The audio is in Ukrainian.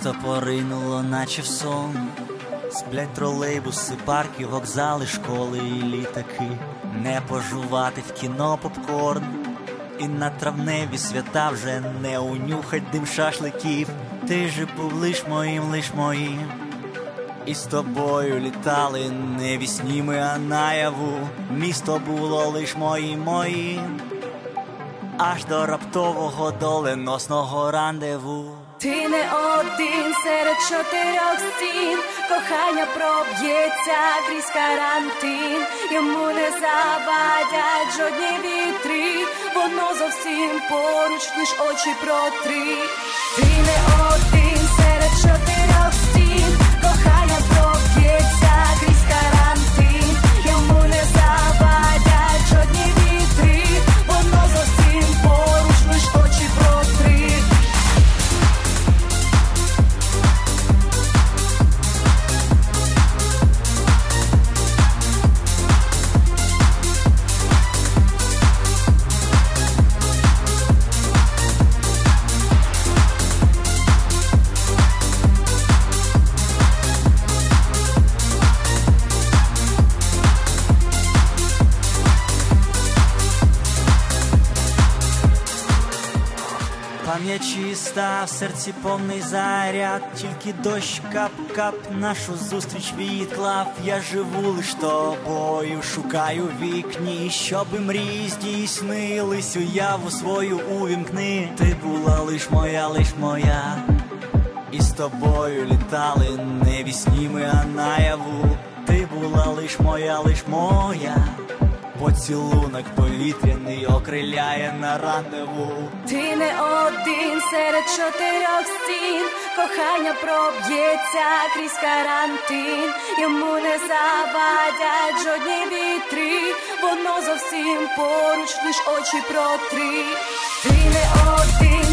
Місто поринуло, наче в сон. Сплять тролейбуси, парки, вокзали, школи і літаки. Не пожувати в кіно попкорн. І на травневі свята вже не унюхать дим шашликів. Ти же був лиш моїм. І з тобою літали не вісні ми, а наяву. Місто було лиш моїм. Аж до раптового доленосного рандеву. Ти не один серед 4 стін, кохання проб'ється крізь карантин. Йому не завадять жодні вітри, воно зовсім поруч, лиш очі протри. Ти не один серед 4 стін, кохання проб'ється крізь карантин. Йому не завадять жодні вітри, воно зовсім поруч, лиш очі протри. Пам'ять чиста, в серці повний заряд. Тільки дощ кап-кап нашу зустріч відклав. Я живу лиш тобою, шукаю в вікні, щоби мрії здійснились, уяву свою увімкни. Ти була лиш моя. І з тобою літали не вісні ми, а наяву. Ти була лиш моя. Поцілунок повітряний окриляє на рандеву. Ти не один серед 4 стін, кохання проб'ється крізь карантин. Йому не завадять жодні вітри, воно зовсім поруч, лиш очі протри. Ти не один